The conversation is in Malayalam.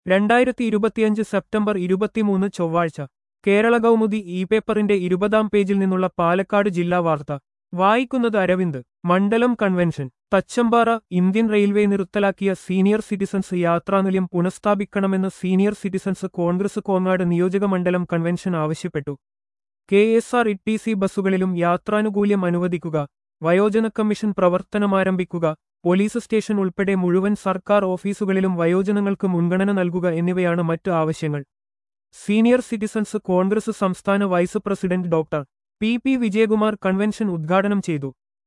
2025 സെപ്റ്റംബർ 23 ചൊവ്വാഴ്ച കേരള കൗമുദി ഇ പേപ്പറിന്റെ 20-ാം പേജിൽ നിന്നുള്ള പാലക്കാട് ജില്ലാ വാർത്ത വായിക്കുന്നത് അരവിന്ദ്. മണ്ഡലം കൺവെൻഷൻ തച്ചമ്പാറ. ഇന്ത്യൻ റെയിൽവേ നിർത്തലാക്കിയ സീനിയർ സിറ്റിസൺസ് യാത്രാനിലയം പുനഃസ്ഥാപിക്കണമെന്ന് സീനിയർ സിറ്റിസൺസ് കോൺഗ്രസ് കോങ്ങാട് നിയോജക മണ്ഡലം കൺവെൻഷൻ ആവശ്യപ്പെട്ടു. KSRTC ബസ്സുകളിലും യാത്രാനുകൂല്യം അനുവദിക്കുക, വയോജന കമ്മീഷൻ പ്രവർത്തനമാരംഭിക്കുക, പോലീസ് സ്റ്റേഷൻ ഉൾപ്പെടെ മുഴുവൻ സർക്കാർ ഓഫീസുകളിലും വയോജനങ്ങൾക്ക് മുൻഗണന നൽകുക എന്നിവയാണ് മറ്റ് ആവശ്യങ്ങൾ. സീനിയർ സിറ്റിസൺസ് കോൺഗ്രസ് സംസ്ഥാന vice president doctor. P. Vijayakumar convention ഉദ്ഘാടനം ചെയ്തു.